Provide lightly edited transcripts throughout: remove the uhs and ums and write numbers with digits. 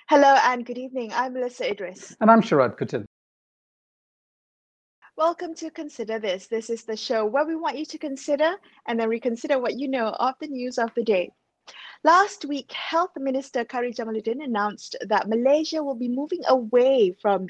Hello and good evening. I'm Melissa Idris. And I'm Sharad Kutil. Welcome to Consider This. This is the show where we want you to consider and then reconsider what you know of the news of the day. Last week, Health Minister Kari Jamaluddin announced that Malaysia will be moving away from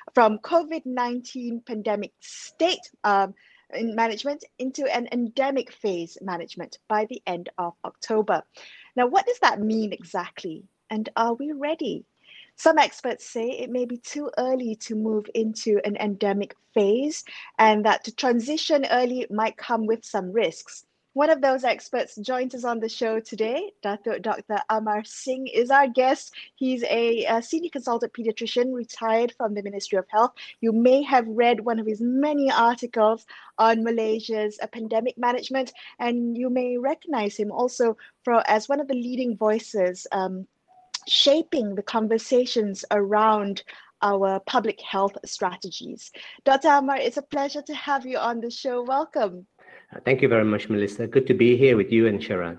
COVID-19 pandemic state in management into an endemic phase management by the end of October. Now, what does that mean exactly? And are we ready? Some experts say it may be too early to move into an endemic phase and that to transition early might come with some risks. One of those experts joins us on the show today. Dr. Amar Singh is our guest. He's a senior consultant pediatrician retired from the Ministry of Health. You may have read one of his many articles on Malaysia's pandemic management, and you may recognize him also as one of the leading voices shaping the conversations around our public health strategies. Dr. Amar, it's a pleasure to have you on the show. Welcome. Thank you very much, Melissa. Good to be here with you and Sharad.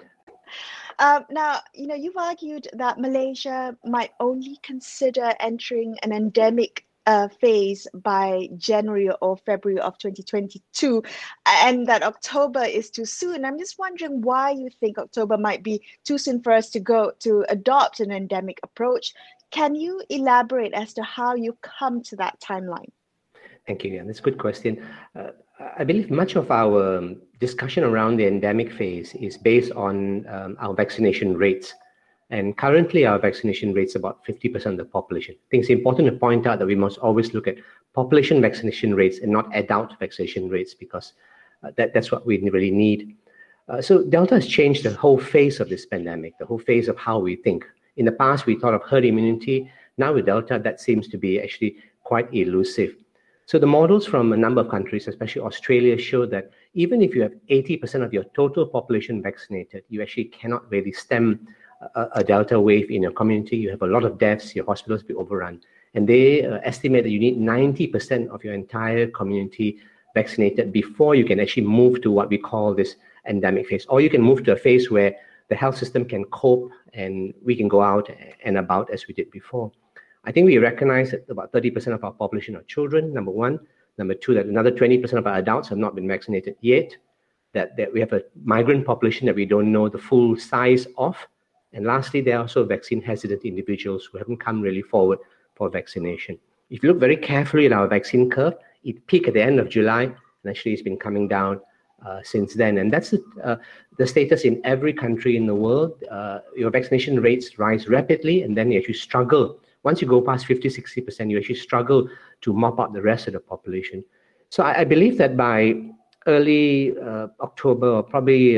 Now, you've argued that Malaysia might only consider entering an endemic phase by January or February of 2022, and that October is too soon. I'm just wondering why you think October might be too soon for us to adopt an endemic approach. Can you elaborate as to how you come to that timeline? Thank you. Yeah, that's a good question. I believe much of our discussion around the endemic phase is based on our vaccination rates. And currently, our vaccination rate is about 50% of the population. I think it's important to point out that we must always look at population vaccination rates and not adult vaccination rates, because that's what we really need. So Delta has changed the whole face of this pandemic, the whole face of how we think. In the past, we thought of herd immunity. Now with Delta, that seems to be actually quite elusive. So the models from a number of countries, especially Australia, show that even if you have 80% of your total population vaccinated, you actually cannot really stem a Delta wave in your community. You have a lot of deaths, your hospitals will be overrun. And they estimate that you need 90% of your entire community vaccinated before you can actually move to what we call this endemic phase. Or you can move to a phase where the health system can cope and we can go out and about as we did before. I think we recognize that about 30% of our population are children, number one. Number two, that another 20% of our adults have not been vaccinated yet. That we have a migrant population that we don't know the full size of. And lastly, there are also vaccine-hesitant individuals who haven't come really forward for vaccination. If you look very carefully at our vaccine curve, it peaked at the end of July, and actually it's been coming down since then. And that's the status in every country in the world. Your vaccination rates rise rapidly, and then you actually struggle. Once you go past 50, 60%, you actually struggle to mop up the rest of the population. So I believe that by early October, or probably,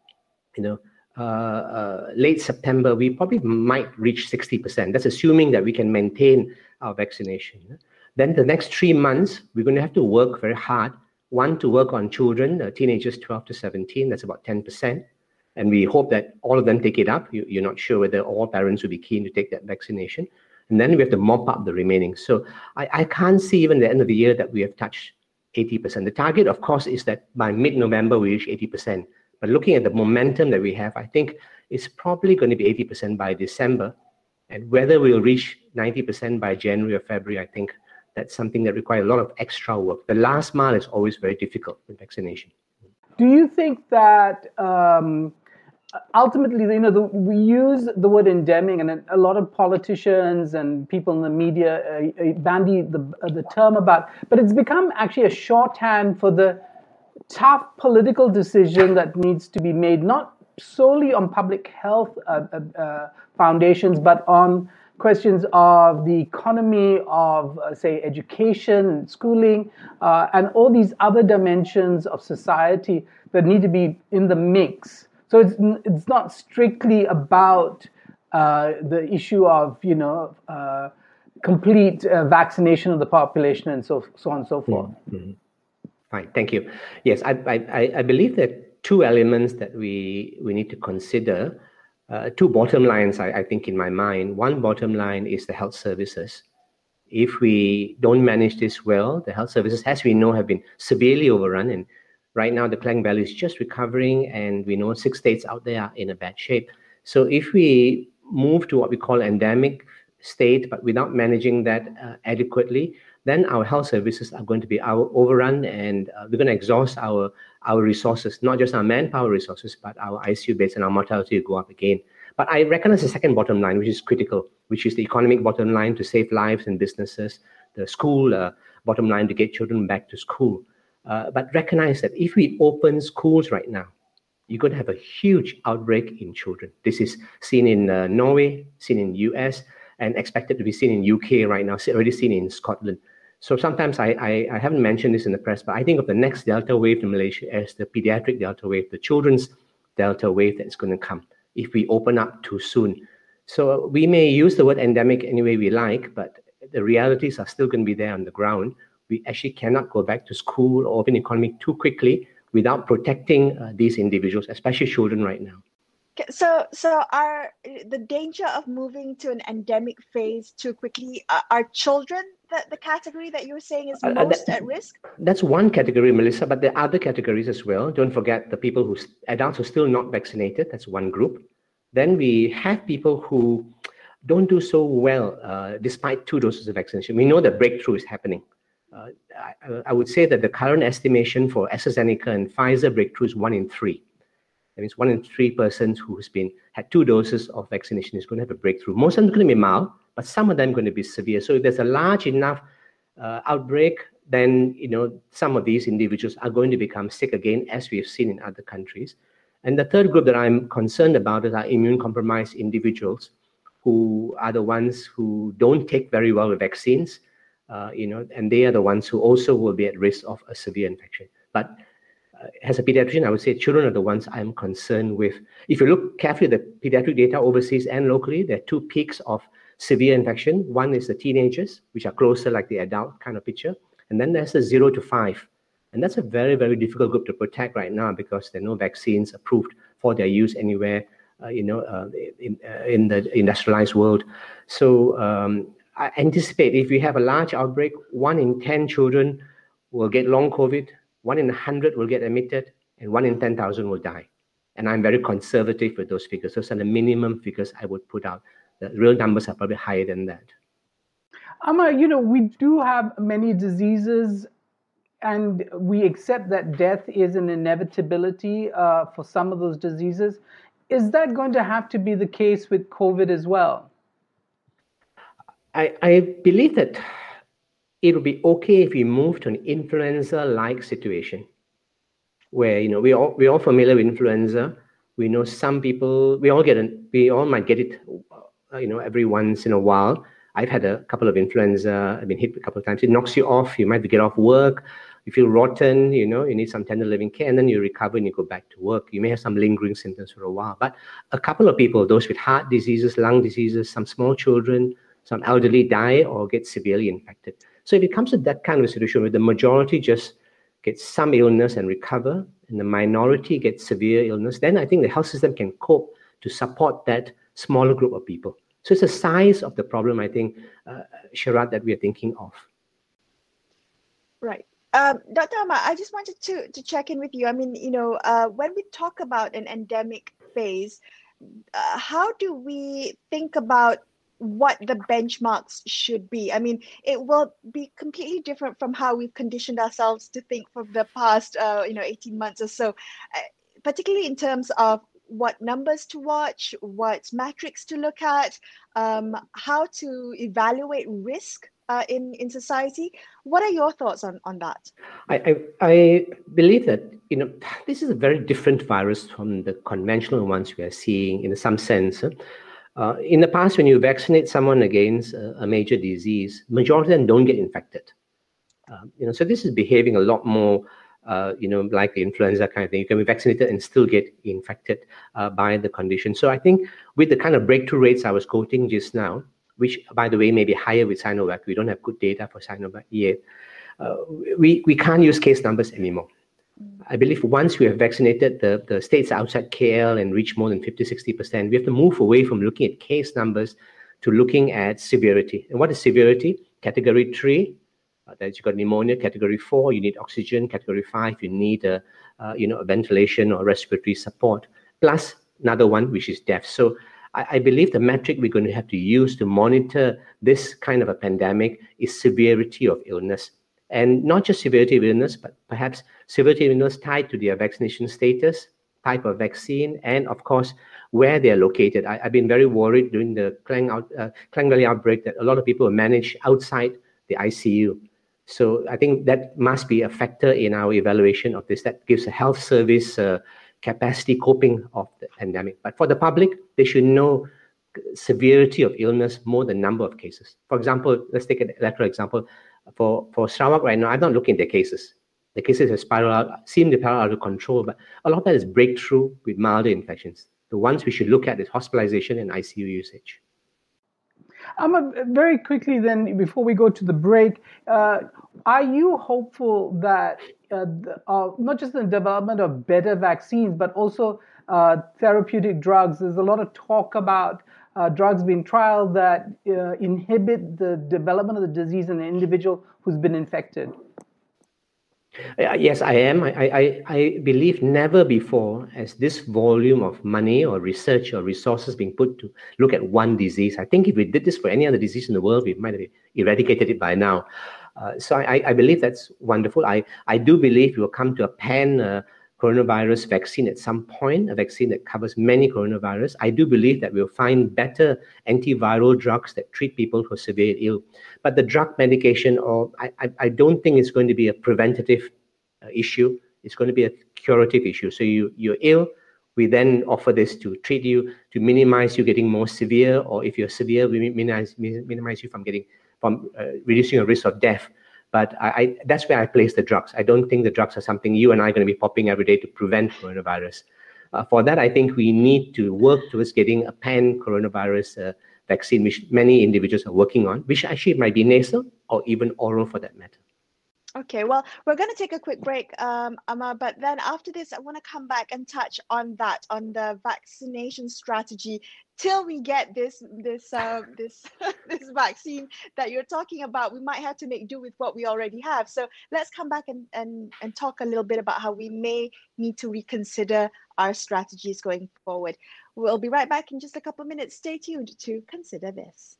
late September, we probably might reach 60%. That's assuming that we can maintain our vaccination. Then the next 3 months, we're going to have to work very hard. One, to work on children, teenagers 12 to 17, that's about 10%. And we hope that all of them take it up. You're not sure whether all parents will be keen to take that vaccination. And then we have to mop up the remaining. So I can't see even the end of the year that we have touched 80%. The target, of course, is that by mid-November, we reach 80%. But looking at the momentum that we have, I think it's probably going to be 80% by December. And whether we'll reach 90% by January or February, I think that's something that requires a lot of extra work. The last mile is always very difficult with vaccination. Do you think that ultimately, we use the word endemic, and a lot of politicians and people in the media bandy the term about, but it's become actually a shorthand for the tough political decision that needs to be made, not solely on public health foundations, but on questions of the economy, of, say, education, schooling, and all these other dimensions of society that need to be in the mix. So it's not strictly about the issue of, complete vaccination of the population and so on and so forth. Mm-hmm. Fine, thank you. Yes, I believe that two elements that we need to consider, two bottom lines, I think, in my mind. One bottom line is the health services. If we don't manage this well, the health services, as we know, have been severely overrun. And right now, the Klang Valley is just recovering, and we know 6 states out there are in a bad shape. So if we move to what we call endemic state, but without managing that adequately, then our health services are going to be overrun, and we're going to exhaust our resources, not just our manpower resources, but our ICU beds, and our mortality will go up again. But I recognize the second bottom line, which is critical, which is the economic bottom line to save lives and businesses, the school bottom line to get children back to school. But recognize that if we open schools right now, you're going to have a huge outbreak in children. This is seen in Norway, seen in US, and expected to be seen in UK right now, already seen in Scotland. So sometimes I haven't mentioned this in the press, but I think of the next Delta wave in Malaysia as the pediatric Delta wave, the children's Delta wave that's going to come if we open up too soon. So we may use the word endemic any way we like, but the realities are still going to be there on the ground. We actually cannot go back to school or open economy too quickly without protecting these individuals, especially children right now. So are the danger of moving to an endemic phase too quickly, are children the category that you're saying is most at risk? That's one category, Melissa, but there are other categories as well. Don't forget the people adults who are still not vaccinated. That's one group. Then we have people who don't do so well despite 2 doses of vaccination. We know that breakthrough is happening. I would say that the current estimation for AstraZeneca and Pfizer breakthrough is 1 in 3. That means 1 in 3 persons who has had 2 doses of vaccination is going to have a breakthrough. Most of them are going to be mild, but some of them are going to be severe. So if there's a large enough outbreak, then some of these individuals are going to become sick again, as we have seen in other countries. And the third group that I'm concerned about is our immune-compromised individuals, who are the ones who don't take very well with vaccines, and they are the ones who also will be at risk of a severe infection. But as a pediatrician, I would say children are the ones I'm concerned with. If you look carefully at the pediatric data overseas and locally, there are 2 peaks of severe infection. One is the teenagers, which are closer like the adult kind of picture. And then there's the 0 to 5. And that's a very, very difficult group to protect right now because there are no vaccines approved for their use anywhere, in the industrialized world. So I anticipate if we have a large outbreak, 1 in 10 children will get long COVID, 1 in 100 will get admitted, and 1 in 10,000 will die. And I'm very conservative with those figures. Those are the minimum figures I would put out. The real numbers are probably higher than that. Amar, we do have many diseases, and we accept that death is an inevitability for some of those diseases. Is that going to have to be the case with COVID as well? I believe that it will be okay if we move to an influenza-like situation, where we're all familiar with influenza. We know some people. We all might get it, every once in a while. I've had a couple of influenza. I've been hit a couple of times. It knocks you off. You might get off work. You feel rotten. You need some tender living care, and then you recover and you go back to work. You may have some lingering symptoms for a while. But a couple of people, those with heart diseases, lung diseases, some small children, some elderly die or get severely infected. So if it comes to that kind of a situation where the majority just gets some illness and recover, and the minority gets severe illness, then I think the health system can cope to support that smaller group of people. So it's the size of the problem, I think, Sharat, that we are thinking of. Right. Dr. Amar, I just wanted to check in with you. I mean, when we talk about an endemic phase, how do we think about what the benchmarks should be? I mean, it will be completely different from how we've conditioned ourselves to think for the past, 18 months or so, particularly in terms of what numbers to watch, what metrics to look at, how to evaluate risk in society. What are your thoughts on that? I believe that this is a very different virus from the conventional ones we are seeing in some sense. In the past, when you vaccinate someone against a major disease, majority of them don't get infected. So this is behaving a lot more, like the influenza kind of thing. You can be vaccinated and still get infected by the condition. So I think with the kind of breakthrough rates I was quoting just now, which, by the way, may be higher with Sinovac. We don't have good data for Sinovac yet. We can't use case numbers anymore. I believe once we have vaccinated the states outside KL and reach more than 50-60%, we have to move away from looking at case numbers to looking at severity. And what is severity? Category 3, that you got pneumonia. Category 4, you need oxygen. Category 5, you need a ventilation or respiratory support. Plus another one, which is death. So I believe the metric we're going to have to use to monitor this kind of a pandemic is severity of illness. And not just severity of illness, but perhaps severity of illness tied to their vaccination status, type of vaccine, and of course, where they're located. I've been very worried during the Klang Valley outbreak that a lot of people were managed outside the ICU. So I think that must be a factor in our evaluation of this. That gives a health service capacity coping of the pandemic. But for the public, they should know severity of illness more than number of cases. For example, let's take an electoral example. For Sarawak right now, I'm not looking at their cases. The cases have seem to spiral out of control, but a lot of that is breakthrough with milder infections. The ones we should look at is hospitalization and ICU usage. Very quickly then, before we go to the break, are you hopeful that not just the development of better vaccines, but also therapeutic drugs? There's a lot of talk about drugs being trialed that inhibit the development of the disease in an individual who's been infected. Yes, I am. I believe never before has this volume of money or research or resources being put to look at one disease. I think if we did this for any other disease in the world, we might have eradicated it by now. So I believe that's wonderful. I do believe we will come to a pan-coronavirus vaccine at some point, a vaccine that covers many coronavirus. I do believe that we'll find better antiviral drugs that treat people who are severely ill. But the drug medication, I don't think it's going to be a preventative issue. It's going to be a curative issue. So you're ill, we then offer this to treat you, to minimize you getting more severe, or if you're severe, we minimize you from reducing your risk of death. But that's where I place the drugs. I don't think the drugs are something you and I are going to be popping every day to prevent coronavirus. For that, I think we need to work towards getting a pan-coronavirus vaccine, which many individuals are working on, which actually might be nasal or even oral for that matter. Okay, well, we're going to take a quick break, Amar, but then after this, I want to come back and touch on that, on the vaccination strategy till we get this vaccine that you're talking about. We might have to make do with what we already have. So let's come back and talk a little bit about how we may need to reconsider our strategies going forward. We'll be right back in just a couple of minutes. Stay tuned to Consider This.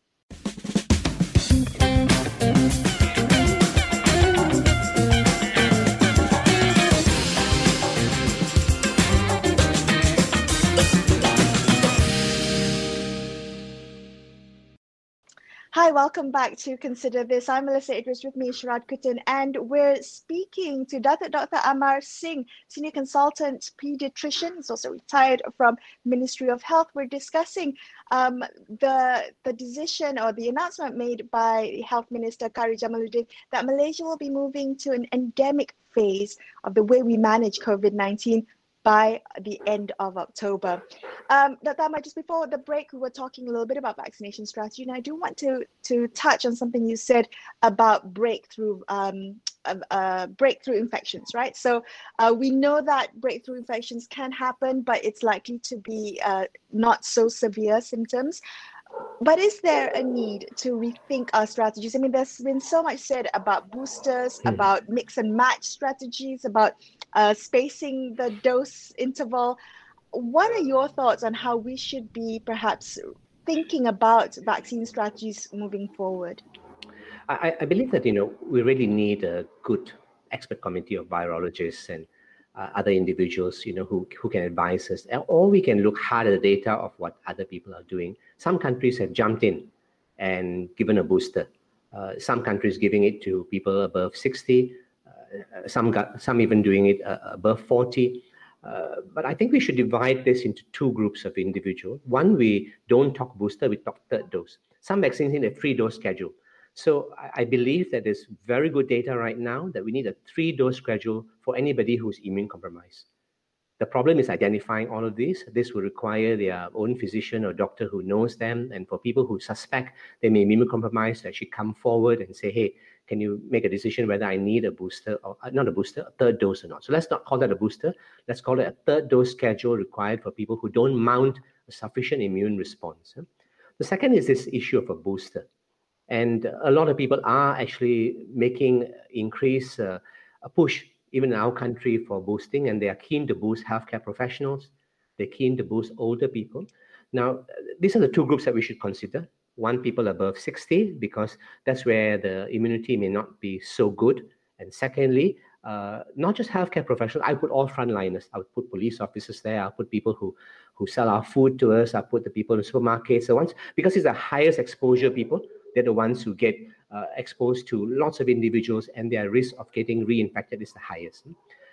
Hi, welcome back to Consider This. I'm Melissa Idris, with me Sharad Kutan, and we're speaking to Dr. Amar Singh, Senior Consultant Pediatrician. He's also retired from Ministry of Health. We're discussing the decision or the announcement made by Health Minister Khairi Jamaluddin that Malaysia will be moving to an endemic phase of the way we manage COVID-19 by the end of October. Dr. Amar, just before the break, we were talking a little bit about vaccination strategy, and I do want to touch on something you said about breakthrough infections, right? So we know that breakthrough infections can happen, but it's likely to be not so severe symptoms. But is there a need to rethink our strategies? I mean, there's been so much said about boosters, about mix and match strategies, about spacing the dose interval. What are your thoughts on how we should be perhaps thinking about vaccine strategies moving forward? I believe that, we really need a good expert committee of virologists and other individuals, who can advise us, or we can look hard at the data of what other people are doing. Some countries have jumped in and given a booster. Some countries giving it to people above 60. Some even doing it above 40. But I think we should divide this into two groups of individuals. One, we don't talk booster, we talk third dose. Some vaccines in a 3-dose schedule. So I believe that there's very good data right now that we need a 3-dose schedule for anybody who's immune compromised. The problem is identifying all of these. This will require their own physician or doctor who knows them. And for people who suspect they may be immune compromised, to actually come forward and say, hey, can you make a decision whether I need a booster or not a booster, a third dose or not? So let's not call that a booster. Let's call it a 3rd dose schedule required for people who don't mount a sufficient immune response. The second is this issue of a booster. And a lot of people are actually making a push, even in our country, for boosting, and they are keen to boost healthcare professionals. They're keen to boost older people. Now, these are the two groups that we should consider. One, people above 60, because that's where the immunity may not be so good. And secondly, not just healthcare professionals, I put all frontliners. I would put police officers there. I'll put people who sell our food to us. I'll put the people in the supermarkets. The ones, because it's the highest exposure people, they're the ones who get exposed to lots of individuals, and their risk of getting reinfected is the highest.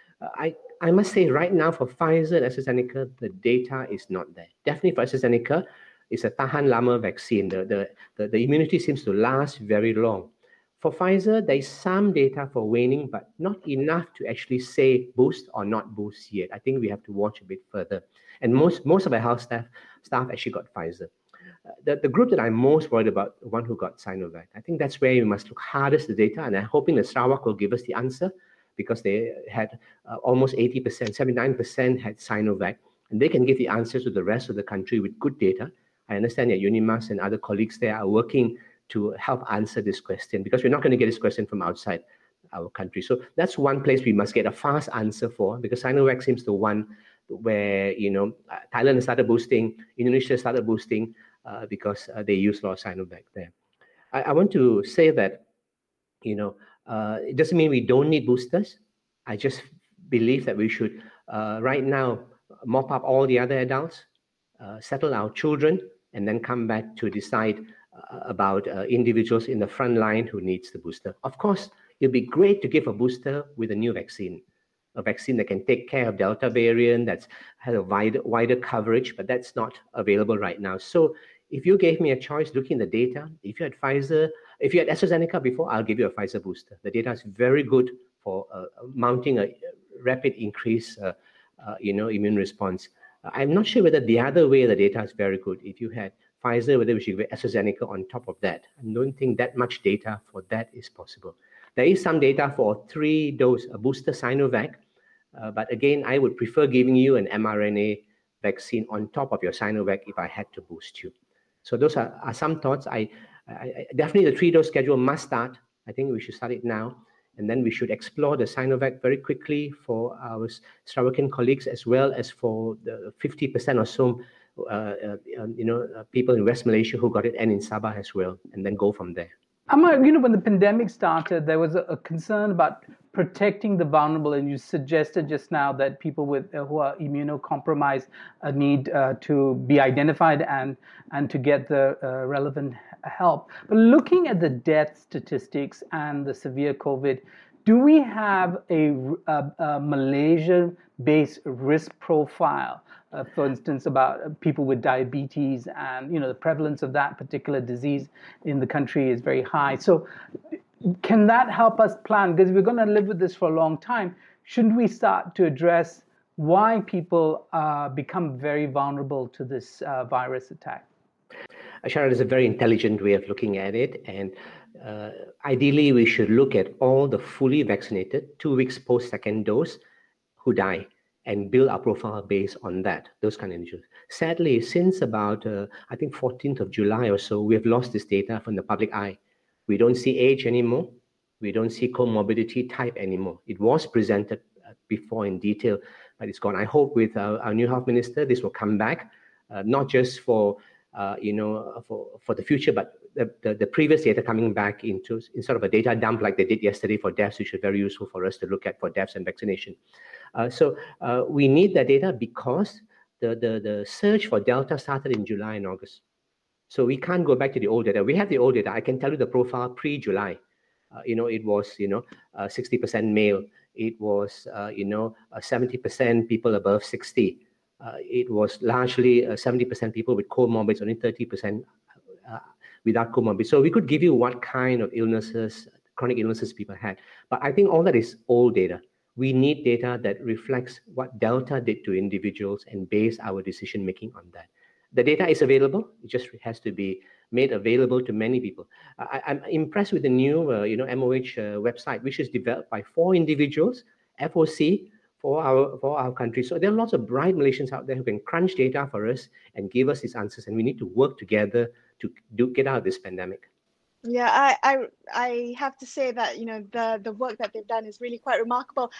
I must say right now for Pfizer and AstraZeneca, the data is not there. Definitely for AstraZeneca, it's a tahan lama vaccine. The immunity seems to last very long. For Pfizer, there is some data for waning, but not enough to actually say boost or not boost yet. I think we have to watch a bit further. And most of our health staff actually got Pfizer. The group that I'm most worried about, the one who got Sinovac, I think that's where we must look hardest at the data, and I'm hoping that Sarawak will give us the answer, because they had almost 80%, 79% had Sinovac, and they can give the answers to the rest of the country with good data. I understand that UNIMAS and other colleagues there are working to help answer this question, because we're not going to get this question from outside our country. So that's one place we must get a fast answer for, because Sinovac seems the one where, Thailand has started boosting, Indonesia started boosting because they use a lot of Sinovac there. I want to say that, it doesn't mean we don't need boosters. I just believe that we should, right now, mop up all the other adults, settle our children, and then come back to decide about individuals in the front line who needs the booster. Of course, it'd be great to give a booster with a new vaccine, a vaccine that can take care of Delta variant, that's has a wider coverage, but that's not available right now. So if you gave me a choice looking at the data, if you had Pfizer, if you had AstraZeneca before, I'll give you a Pfizer booster. The data is very good for mounting a rapid increase, immune response. I'm not sure whether the other way the data is very good. If you had Pfizer, whether we should give AstraZeneca on top of that. I don't think that much data for that is possible. There is some data for 3-dose booster Sinovac, but again, I would prefer giving you an mRNA vaccine on top of your Sinovac if I had to boost you. So those are some thoughts. I definitely the 3-dose schedule must start. I think we should start it now. And then we should explore the Sinovac very quickly for our Sarawakian colleagues, as well as for the 50% or so, people in West Malaysia who got it, and in Sabah as well, and then go from there. When the pandemic started, there was a concern about protecting the vulnerable, and you suggested just now that people who are immunocompromised need to be identified and to get the relevant help. But looking at the death statistics and the severe COVID, do we have a Malaysia-based risk profile? For instance, about people with diabetes, and the prevalence of that particular disease in the country is very high. So can that help us plan? Because we're going to live with this for a long time. Shouldn't we start to address why people become very vulnerable to this virus attack? Sharon, is a very intelligent way of looking at it. And ideally, we should look at all the fully vaccinated 2 weeks post-second dose who die, and build our profile based on that, those kind of individuals. Sadly, since about, I think 14th of July or so, we have lost this data from the public eye. We don't see age anymore. We don't see comorbidity type anymore. It was presented before in detail, but it's gone. I hope with our new health minister, this will come back, not just for the future, but the previous data coming back in sort of a data dump like they did yesterday for deaths, which is very useful for us to look at for deaths and vaccination. So we need that data because the search for Delta started in July and August. So we can't go back to the old data. We have the old data. I can tell you the profile pre-July. It was 60% male. It was 70% people above 60. It was largely 70% people with comorbids, only 30% without comorbids. So we could give you what kind of illnesses, chronic illnesses people had. But I think all that is old data. We need data that reflects what Delta did to individuals and base our decision making on that. The data is available. It just has to be made available to many people. I'm impressed with the new MOH website, which is developed by 4 individuals, FOC, for our country. So there are lots of bright Malaysians out there who can crunch data for us and give us these answers. And we need to work together to get out of this pandemic. Yeah, I have to say that, the work that they've done is really quite remarkable.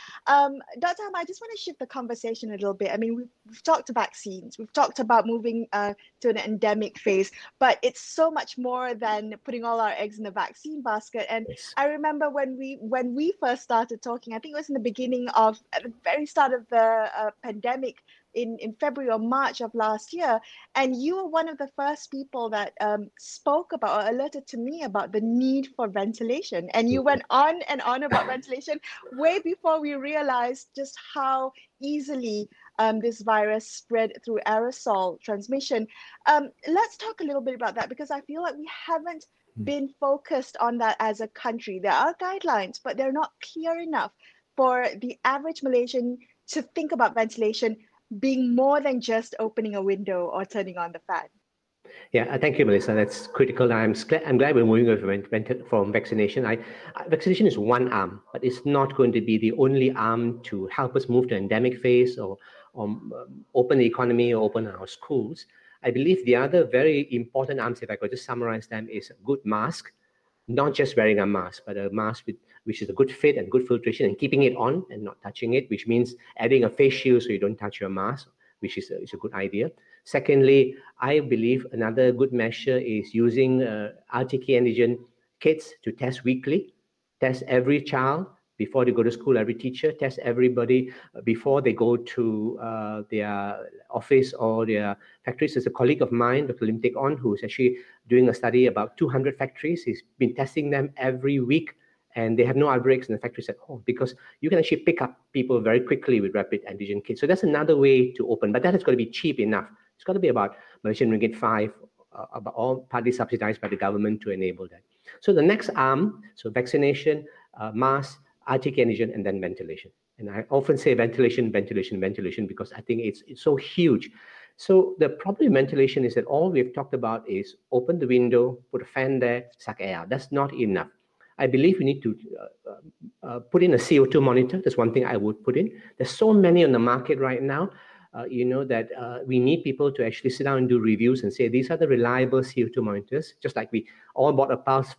Dr. Ahmad, I just want to shift the conversation a little bit. I mean, we've talked vaccines, we've talked about moving to an endemic phase, but it's so much more than putting all our eggs in the vaccine basket. And Yes. I remember when we first started talking, I think it was in the beginning of at the very start of the pandemic in February or March of last year. And you were one of the first people that spoke about or alerted to me about the need for ventilation. And you went on and on about ventilation way before we realized just how easily this virus spread through aerosol transmission. Let's talk a little bit about that, because I feel like we haven't been focused on that as a country. There are guidelines, but they're not clear enough for the average Malaysian to think about ventilation being more than just opening a window or turning on the fan. Yeah, thank you, Melissa. That's critical. I'm glad we're moving away from vaccination. Vaccination is one arm, but it's not going to be the only arm to help us move to endemic phase or open the economy or open our schools. I believe the other very important arms, if I could just summarize them, is a good mask, not just wearing a mask, but a mask which is a good fit and good filtration and keeping it on and not touching it, which means adding a face shield so you don't touch your mask, which is a good idea. Secondly, I believe another good measure is using RTK antigen kits to test weekly, test every child before they go to school, every teacher, test everybody before they go to their office or their factories. There's a colleague of mine, Dr. Lim Teck On, who's actually doing a study about 200 factories. He's been testing them every week, and they have no outbreaks in the factories at all, because you can actually pick up people very quickly with rapid antigen kits. So that's another way to open, but that is going to be cheap enough. It's got to be about Malaysian ringgit 5, about all partly subsidized by the government to enable that. So the next arm, so vaccination, mask, RTK antigen, and then ventilation. And I often say ventilation, ventilation, ventilation, because I think it's so huge. So the problem with ventilation is that all we've talked about is open the window, put a fan there, suck air out. That's not enough. I believe we need to put in a CO2 monitor. That's one thing I would put in. There's so many on the market right now. That we need people to actually sit down and do reviews and say, these are the reliable CO2 monitors, just like we all bought a pulse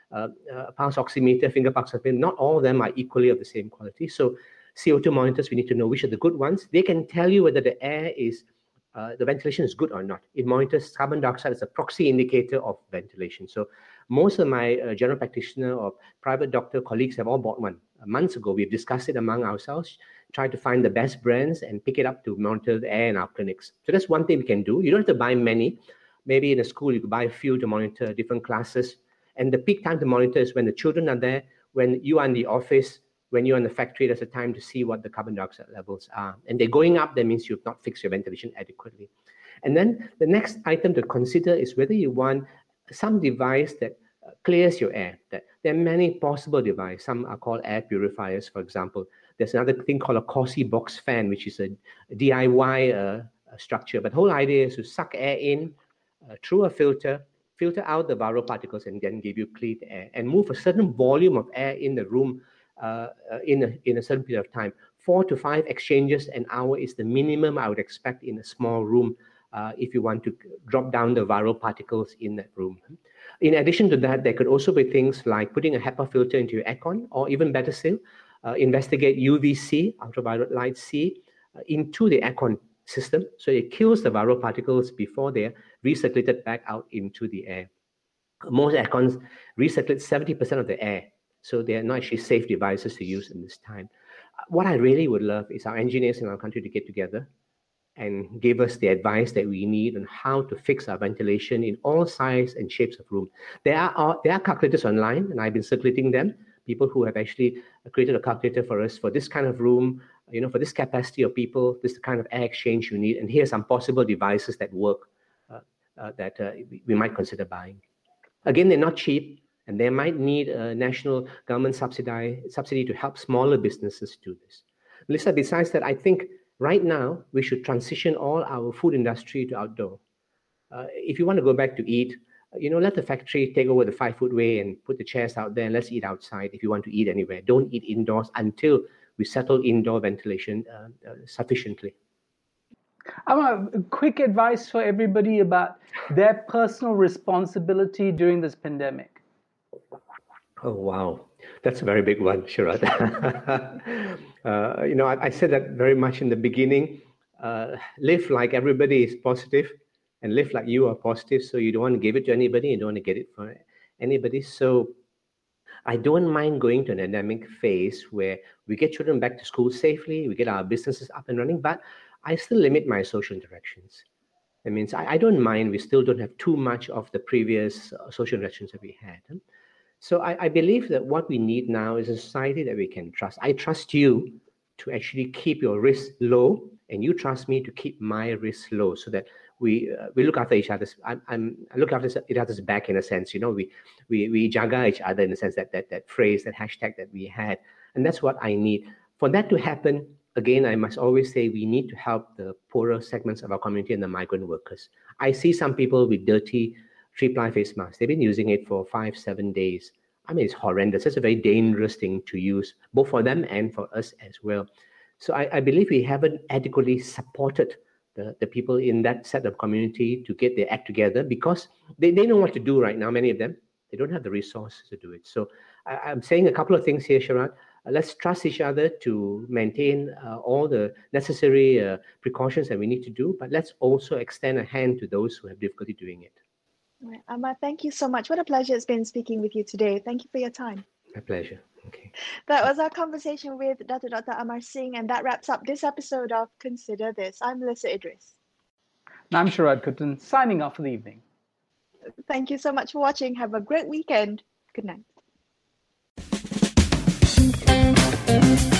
oximeter, finger pulse oximeter. Not all of them are equally of the same quality. So CO2 monitors, we need to know which are the good ones. They can tell you whether the air is, the ventilation is good or not. It monitors carbon dioxide as a proxy indicator of ventilation. So most of my general practitioner or private doctor colleagues have all bought one. Months ago, we've discussed it among ourselves, try to find the best brands and pick it up to monitor the air in our clinics. So that's one thing we can do. You don't have to buy many. Maybe in a school, you could buy a few to monitor different classes. And the peak time to monitor is when the children are there, when you are in the office, when you're in the factory. There's a time to see what the carbon dioxide levels are. And they're going up, that means you've not fixed your ventilation adequately. And then the next item to consider is whether you want some device that clears your air. That there are many possible devices. Some are called air purifiers, for example. There's another thing called a Corsi box fan, which is a DIY structure. But the whole idea is to suck air in through a filter out the viral particles, and then give you clean air, and move a certain volume of air in the room in a certain period of time. 4 to 5 exchanges an hour is the minimum I would expect in a small room if you want to drop down the viral particles in that room. In addition to that, there could also be things like putting a HEPA filter into your aircon, or even better still, investigate UVC, ultraviolet light C, into the aircon system, so it kills the viral particles before they're recirculated back out into the air. Most aircons recirculate 70% of the air, so they are not actually safe devices to use in this time. What I really would love is our engineers in our country to get together and give us the advice that we need on how to fix our ventilation in all sizes and shapes of room. There are calculators online, and I've been circulating them. People who have actually created a calculator for us for this kind of room, for this capacity of people, this is the kind of air exchange you need. And here are some possible devices that work that we might consider buying. Again, they're not cheap, and they might need a national government subsidy to help smaller businesses do this. Melissa, besides that, I think right now we should transition all our food industry to outdoor. If you want to go back to eat, let the factory take over the 5-foot way and put the chairs out there, and let's eat outside if you want to eat anywhere. Don't eat indoors until we settle indoor ventilation sufficiently. I want a quick advice for everybody about their personal responsibility during this pandemic. Oh, wow. That's a very big one, Sharath. I said that very much in the beginning. Live like everybody is positive and live like you are positive. So you don't want to give it to anybody. You don't want to get it from anybody. So I don't mind going to an endemic phase where we get children back to school safely, we get our businesses up and running, but I still limit my social interactions. That means I don't mind. We still don't have too much of the previous social interactions that we had. So I believe that what we need now is a society that we can trust. I trust you to actually keep your risk low, and you trust me to keep my risk low, so that we look after each other's. I look after each other's back in a sense. We jaga each other in the sense that phrase, that hashtag that we had, and that's what I need. For that to happen, again, I must always say we need to help the poorer segments of our community and the migrant workers. I see some people with dirty 3-ply face masks. They've been using it for 5-7 days. I mean, it's horrendous. It's a very dangerous thing to use, both for them and for us as well. So I believe we haven't adequately supported the people in that set of community to get their act together, because they know what to do right now, many of them. They don't have the resources to do it. So I'm saying a couple of things here, Sharath. Let's trust each other to maintain all the necessary precautions that we need to do, but let's also extend a hand to those who have difficulty doing it. Right. Amar, thank you so much. What a pleasure it's been speaking with you today. Thank you for your time. My pleasure. Okay. That was our conversation with Dr. Amar Singh, and that wraps up this episode of Consider This. I'm Melissa Idris. And I'm Sharath Kuttan, signing off for the evening. Thank you so much for watching. Have a great weekend. Good night.